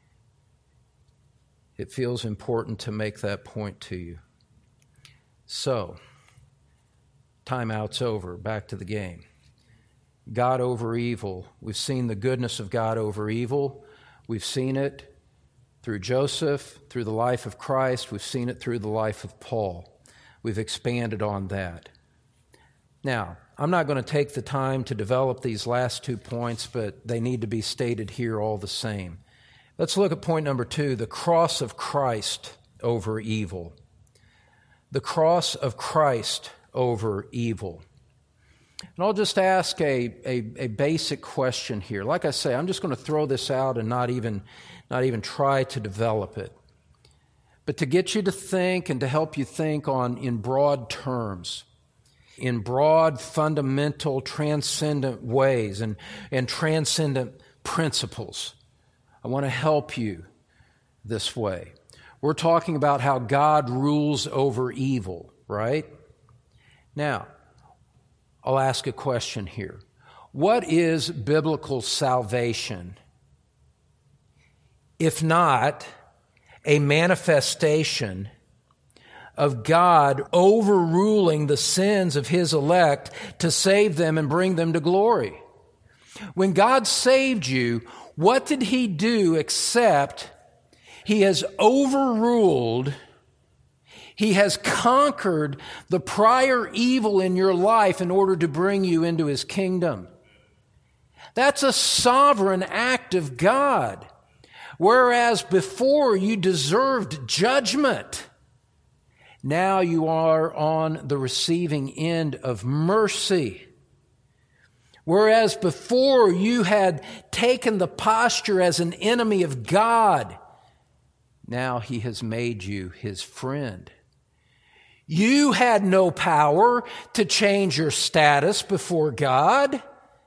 it feels important to make that point to you. So, timeout's over. Back to the game. God over evil. We've seen the goodness of God over evil. We've seen it through Joseph, through the life of Christ. We've seen it through the life of Paul. We've expanded on that. Now, I'm not going to take the time to develop these last two points, but they need to be stated here all the same. Let's look at point number two, the cross of Christ over evil. The cross of Christ over evil. And I'll just ask a, a, a basic question here. Like I say, I'm just going to throw this out and not even, not even try to develop it. But to get you to think and to help you think on in broad terms, in broad, fundamental, transcendent ways and, and transcendent principles. I want to help you this way. We're talking about how God rules over evil, right? Now, I'll ask a question here. What is biblical salvation? If not a manifestation of God overruling the sins of His elect to save them and bring them to glory. When God saved you, what did He do except He has overruled, He has conquered the prior evil in your life in order to bring you into His kingdom. That's a sovereign act of God. Whereas before you deserved judgment, now you are on the receiving end of mercy. Whereas before you had taken the posture as an enemy of God, now He has made you His friend. You had no power to change your status before God.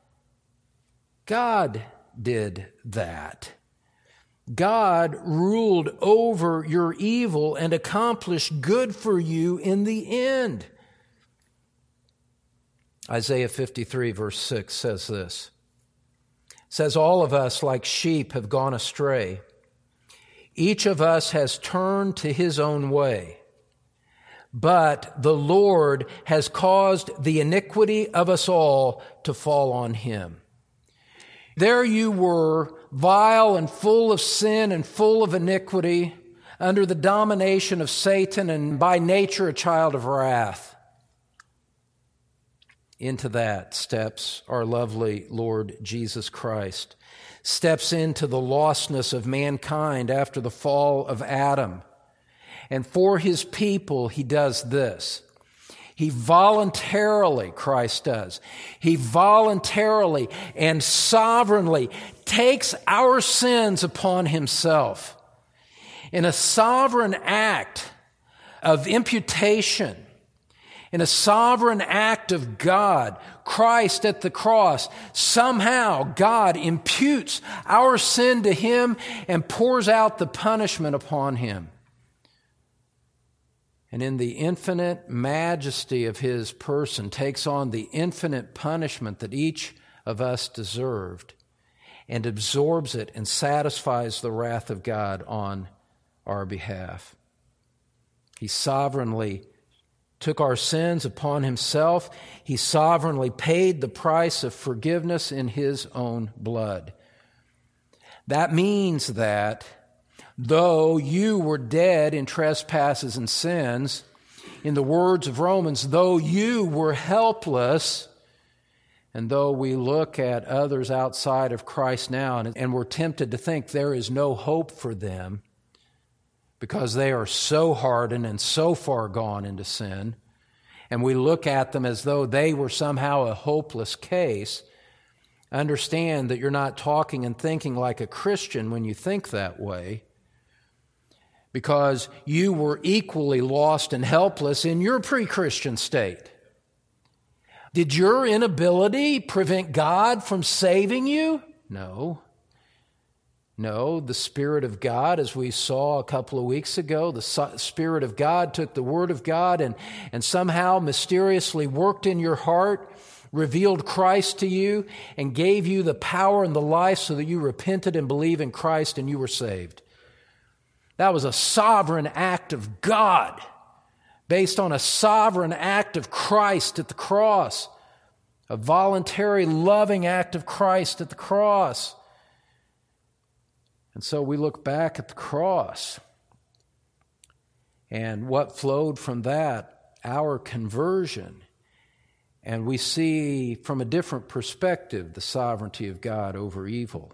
God did that. God ruled over your evil and accomplished good for you in the end. Isaiah fifty-three verse six says this. It says, all of us like sheep have gone astray. Each of us has turned to his own way. But the Lord has caused the iniquity of us all to fall on Him. There you were, vile and full of sin and full of iniquity, under the domination of Satan and by nature a child of wrath. Into that steps our lovely Lord Jesus Christ, steps into the lostness of mankind after the fall of Adam. And for His people, He does this. He voluntarily, Christ does, He voluntarily and sovereignly takes our sins upon Himself. In a sovereign act of imputation, in a sovereign act of God, Christ at the cross, somehow God imputes our sin to Him and pours out the punishment upon Him. And in the infinite majesty of His person, takes on the infinite punishment that each of us deserved and absorbs it and satisfies the wrath of God on our behalf. He sovereignly took our sins upon Himself. He sovereignly paid the price of forgiveness in His own blood. That means that though you were dead in trespasses and sins, in the words of Romans, though you were helpless, and though we look at others outside of Christ now and, and we're tempted to think there is no hope for them because they are so hardened and so far gone into sin, and we look at them as though they were somehow a hopeless case, understand that you're not talking and thinking like a Christian when you think that way. because you were equally lost and helpless in your pre-Christian state. Did your inability prevent God from saving you? No. No, the Spirit of God, as we saw a couple of weeks ago, the Spirit of God took the Word of God and, and somehow mysteriously worked in your heart, revealed Christ to you, and gave you the power and the life so that you repented and believed in Christ and you were saved. That was a sovereign act of God based on a sovereign act of Christ at the cross, a voluntary, loving act of Christ at the cross. And so we look back at the cross and what flowed from that, our conversion. And we see from a different perspective the sovereignty of God over evil.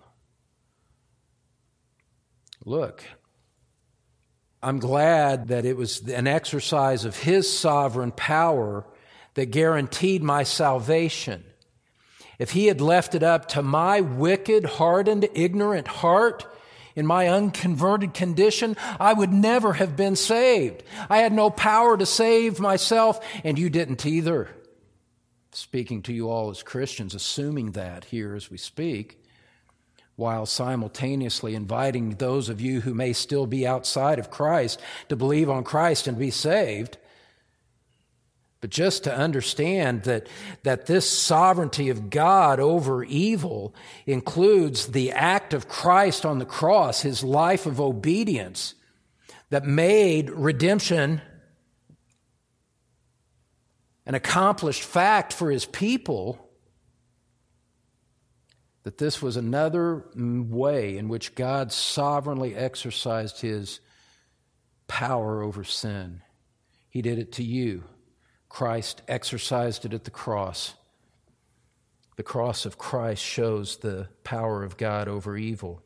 Look, I'm glad that it was an exercise of His sovereign power that guaranteed my salvation. If He had left it up to my wicked, hardened, ignorant heart, in my unconverted condition, I would never have been saved. I had no power to save myself, and you didn't either. Speaking to you all as Christians, assuming that here as we speak, while simultaneously inviting those of you who may still be outside of Christ to believe on Christ and be saved. But just to understand that, that this sovereignty of God over evil includes the act of Christ on the cross, His life of obedience that made redemption an accomplished fact for His people, that this was another way in which God sovereignly exercised His power over sin. He did it to you. Christ exercised it at the cross. The cross of Christ shows the power of God over evil.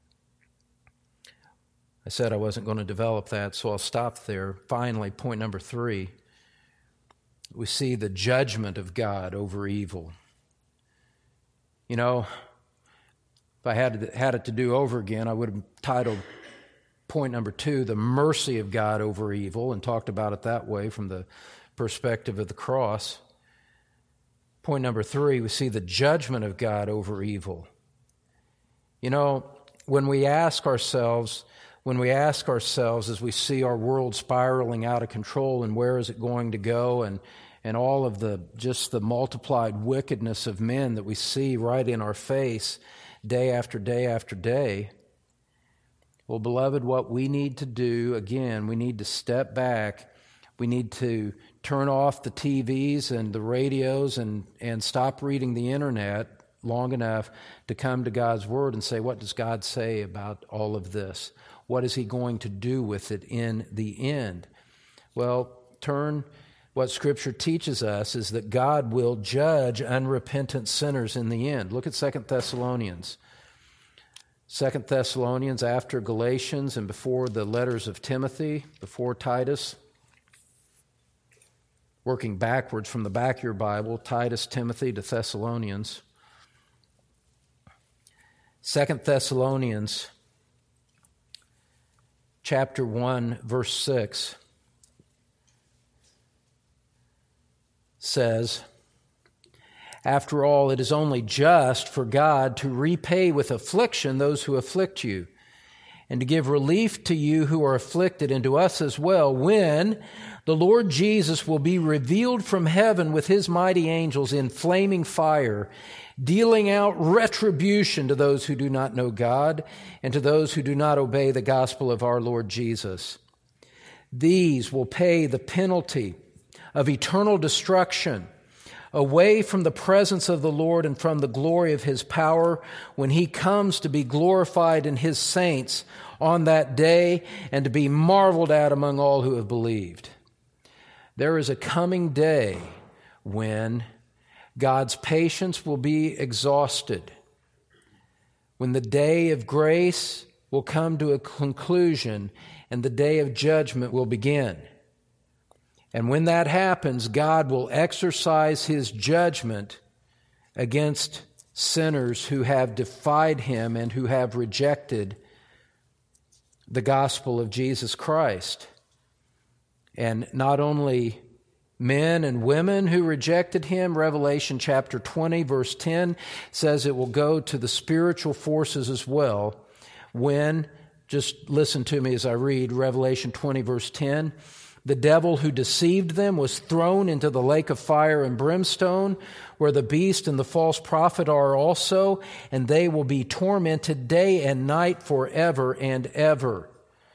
I said I wasn't going to develop that, so I'll stop there. Finally, point number three, we see the judgment of God over evil. You know, if I had, had it to do over again, I would have titled point number two, the mercy of God over evil, and talked about it that way from the perspective of the cross. Point number three, we see the judgment of God over evil. You know, when we ask ourselves, when we ask ourselves as we see our world spiraling out of control and where is it going to go, and and all of the just the multiplied wickedness of men that we see right in our face day after day after day. Well, beloved, what we need to do, again, we need to step back. We need to turn off the T Vs and the radios and, and stop reading the internet long enough to come to God's Word and say, what does God say about all of this? What is He going to do with it in the end? Well, turn, what Scripture teaches us is that God will judge unrepentant sinners in the end. Look at Second Thessalonians. Second Thessalonians after Galatians and before the letters of Timothy, before Titus. Working backwards from the back of your Bible, Titus, Timothy to Thessalonians. Second Thessalonians chapter one, verse six says, after all, it is only just for God to repay with affliction those who afflict you, and to give relief to you who are afflicted, and to us as well, when the Lord Jesus will be revealed from heaven with His mighty angels in flaming fire, dealing out retribution to those who do not know God and to those who do not obey the gospel of our Lord Jesus. These will pay the penalty of eternal destruction away from the presence of the Lord and from the glory of His power when He comes to be glorified in His saints on that day and to be marveled at among all who have believed. There is a coming day when God's patience will be exhausted, when the day of grace will come to a conclusion and the day of judgment will begin. And when that happens, God will exercise His judgment against sinners who have defied Him and who have rejected the gospel of Jesus Christ. And not only men and women who rejected him, Revelation chapter twenty, verse ten says it will go to the spiritual forces as well when, just listen to me as I read Revelation twenty, verse ten, the devil who deceived them was thrown into the lake of fire and brimstone, where the beast and the false prophet are also, and they will be tormented day and night forever and ever.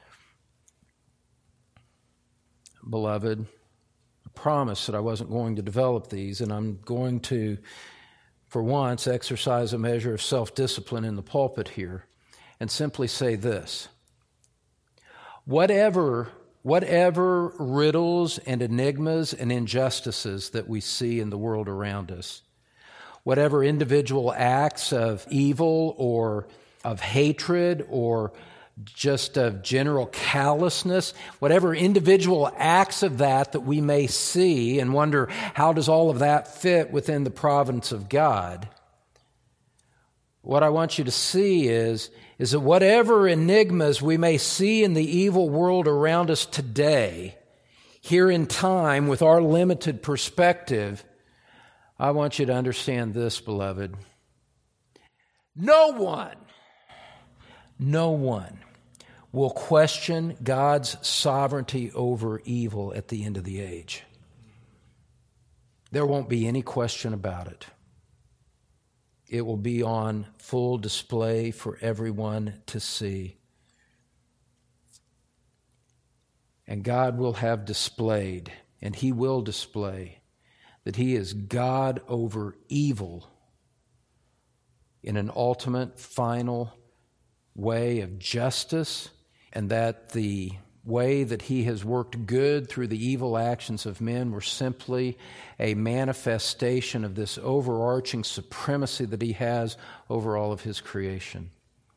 Beloved, I promised that I wasn't going to develop these, and I'm going to, for once, exercise a measure of self-discipline in the pulpit here and simply say this. Whatever, whatever riddles and enigmas and injustices that we see in the world around us, whatever individual acts of evil or of hatred or just of general callousness, whatever individual acts of that that we may see and wonder, how does all of that fit within the providence of God? What I want you to see is, is that whatever enigmas we may see in the evil world around us today, here in time with our limited perspective, I want you to understand this, beloved. No one, no one will question God's sovereignty over evil at the end of the age. There won't be any question about it. It will be on full display for everyone to see. And God will have displayed, and He will display, that He is God over evil in an ultimate, final way of justice, and that the way that He has worked good through the evil actions of men were simply a manifestation of this overarching supremacy that He has over all of His creation.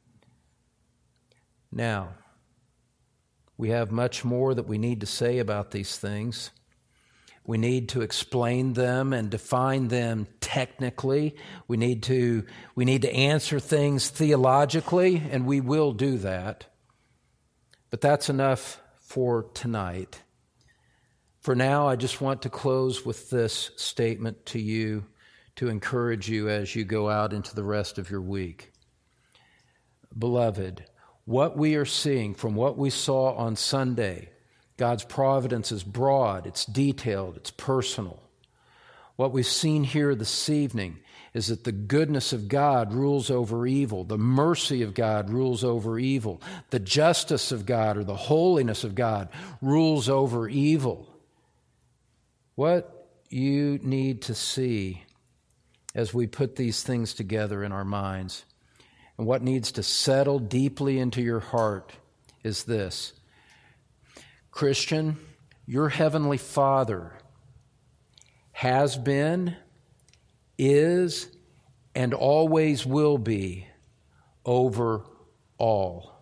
Now, we have much more that we need to say about these things. We need to explain them and define them technically. We need to, we need to answer things theologically, and we will do that. But that's enough for tonight. For now, I just want to close with this statement to you to encourage you as you go out into the rest of your week. Beloved, what we are seeing from what we saw on Sunday, God's providence is broad, it's detailed, it's personal. What we've seen here this evening is that the goodness of God rules over evil. The mercy of God rules over evil. The justice of God or the holiness of God rules over evil. What you need to see as we put these things together in our minds, and what needs to settle deeply into your heart, is this. Christian, your Heavenly Father has been, is, and always will be over all.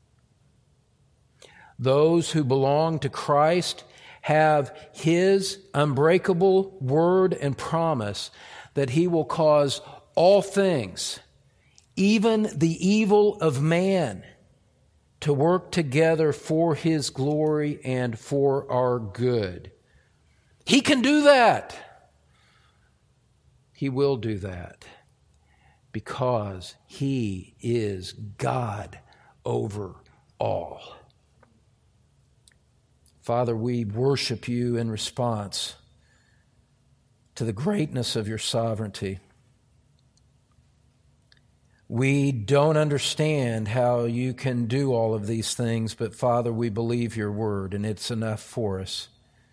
Those who belong to Christ have His unbreakable word and promise that He will cause all things, even the evil of man, to work together for His glory and for our good. He can do that. He will do that because He is God over all. Father, we worship You in response to the greatness of Your sovereignty. We don't understand how You can do all of these things, but Father, we believe Your word, and it's enough for us.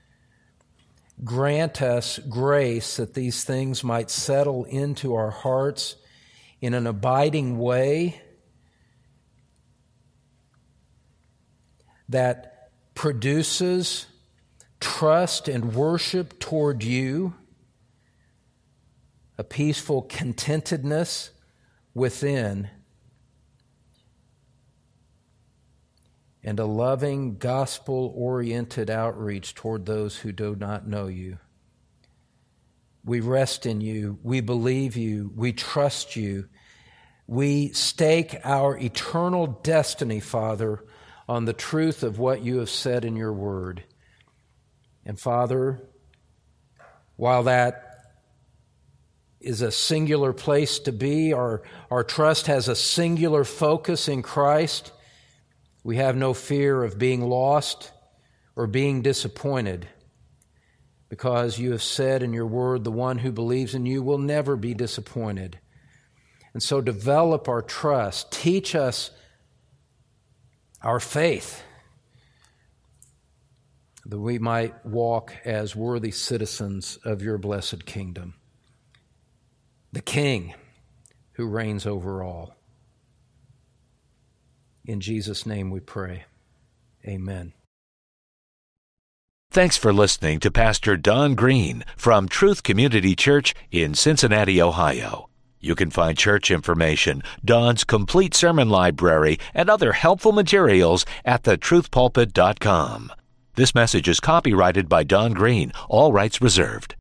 Grant us grace that these things might settle into our hearts in an abiding way that produces trust and worship toward You, a peaceful contentedness within, and a loving, gospel-oriented outreach toward those who do not know You. We rest in You. We believe You. We trust You. We stake our eternal destiny, Father, on the truth of what you have said in your word. And Father, while that is a singular place to be, our, our trust has a singular focus in Christ, we have no fear of being lost or being disappointed, because you have said in your word, the one who believes in you will never be disappointed. And so develop our trust. Teach us our faith, that we might walk as worthy citizens of your blessed kingdom, the King who reigns over all. In Jesus' name we pray. Amen. Thanks for listening to Pastor Don Green from Truth Community Church in Cincinnati, Ohio. You can find church information, Don's complete sermon library, and other helpful materials at the truth pulpit dot com. This message is copyrighted by Don Green, all rights reserved.